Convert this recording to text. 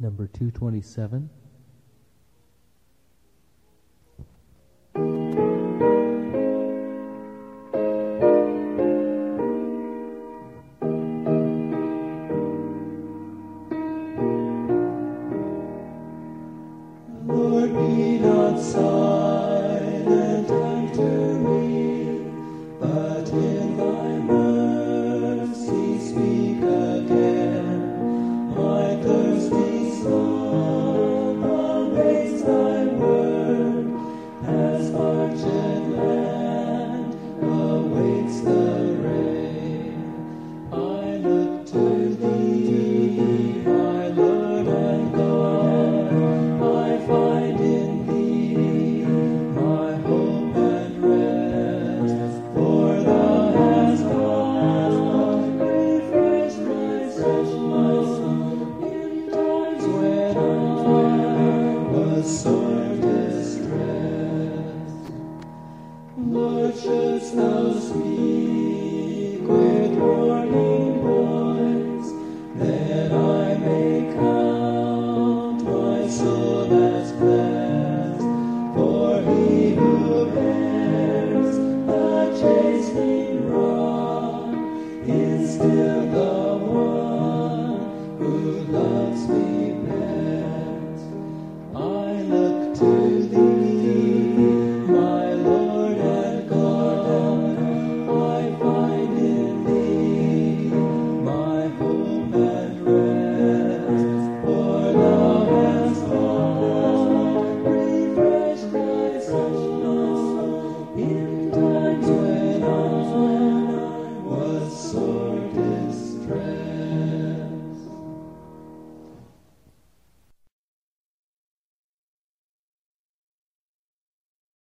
Number 227. Lord, be not silent unto me, but in thy mercy speak again. My thirsty soul awaits thy word, as parched land awaits the rain. I look to thee, my Lord and God. I find in thee my hope and rest, for thou hast refreshed my soul in times when I was so